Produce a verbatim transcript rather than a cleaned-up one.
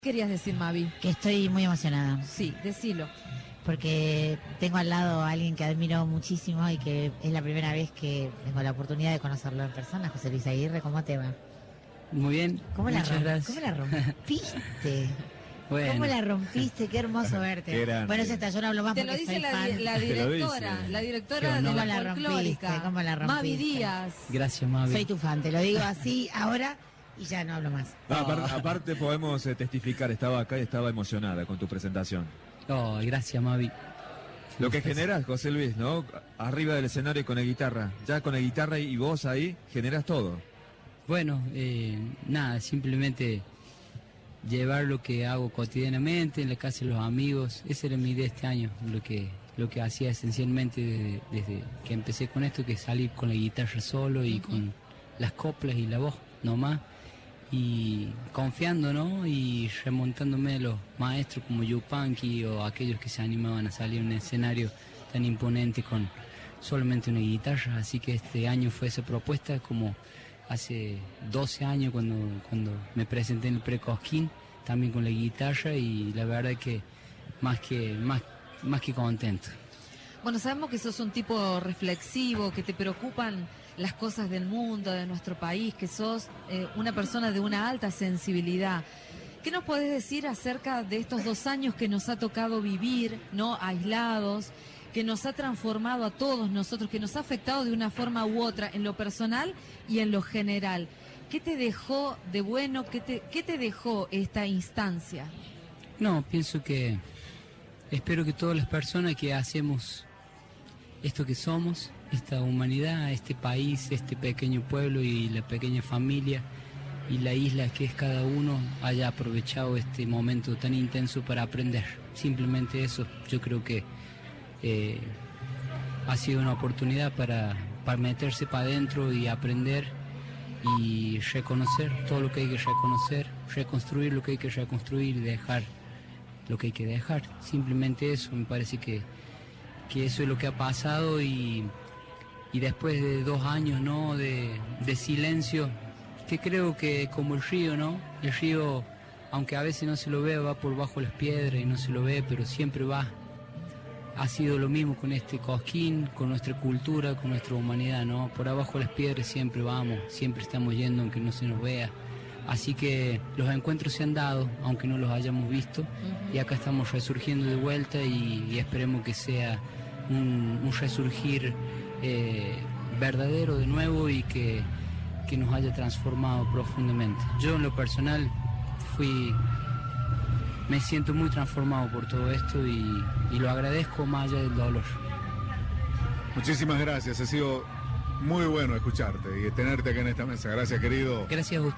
¿Qué querías decir, Mavi? Que estoy muy emocionada. Sí, decilo. Porque tengo al lado a alguien que admiro muchísimo y que es la primera vez que tengo la oportunidad de conocerlo en persona. José Luis Aguirre, ¿cómo te va? Muy bien, ¿Cómo la, muchas rom- gracias. ¿Cómo la rompiste? Bueno. ¿Cómo la rompiste? Qué hermoso verte. Qué Bueno, ya está, yo no hablo más Te lo porque dice soy la, fan. di- la Te lo directora, dice. la directora Qué de ¿Cómo la la rompiste? folclórica, ¿Cómo la Mavi rompiste? Díaz. Gracias, Mavi. Soy tu fan, te lo digo así ahora y ya no hablo más. No, aparte, aparte podemos eh, testificar, estaba acá y estaba emocionada con tu presentación. Oh, gracias, Mavi. Lo que generas, José Luis, ¿no? Arriba del escenario con la guitarra. Ya con la guitarra y vos ahí generas todo. Bueno, eh, nada, simplemente llevar lo que hago cotidianamente en la casa de los amigos. Esa era mi idea este año, lo que lo que hacía esencialmente desde, desde que empecé con esto, que es salir con la guitarra solo y con las coplas y la voz nomás, y confiando, ¿no? Y remontándome a los maestros como Yupanqui o aquellos que se animaban a salir a un escenario tan imponente con solamente una guitarra. Así que este año fue esa propuesta, como hace doce años cuando, cuando me presenté en el Pre-Cosquín, también con la guitarra, y la verdad que más que, más, más que contento. Bueno, sabemos que sos un tipo reflexivo, que te preocupan las cosas del mundo, de nuestro país, que sos eh, una persona de una alta sensibilidad. ¿Qué nos podés decir acerca de estos dos años que nos ha tocado vivir, no aislados, que nos ha transformado a todos nosotros, que nos ha afectado de una forma u otra en lo personal y en lo general? ¿Qué te dejó de bueno? ¿Qué te, qué te dejó esta instancia? No, pienso que espero que todas las personas que hacemos esto que somos, esta humanidad, este país, este pequeño pueblo y la pequeña familia y la isla que es cada uno, haya aprovechado este momento tan intenso para aprender. Simplemente eso. Yo creo que eh, ha sido una oportunidad para, para meterse para adentro y aprender y reconocer todo lo que hay que reconocer, reconstruir lo que hay que reconstruir y dejar lo que hay que dejar. Simplemente eso. Me parece que, que eso es lo que ha pasado, y, y después de dos años, ¿no?, de, de silencio, que creo que como el río, ¿no? El río, aunque a veces no se lo ve, va por bajo las piedras y no se lo ve, pero siempre va. Ha sido lo mismo con este Cosquín, con nuestra cultura, con nuestra humanidad, ¿no? Por abajo de las piedras siempre vamos, siempre estamos yendo aunque no se nos vea. Así que los encuentros se han dado, aunque no los hayamos visto, uh-huh. Y acá estamos resurgiendo de vuelta, y, y esperemos que sea un, un resurgir eh, verdadero de nuevo, y que, que nos haya transformado profundamente. Yo en lo personal fui, me siento muy transformado por todo esto, y, y lo agradezco más allá del dolor. Muchísimas gracias, ha sido muy bueno escucharte y tenerte acá en esta mesa. Gracias, querido. Gracias a usted.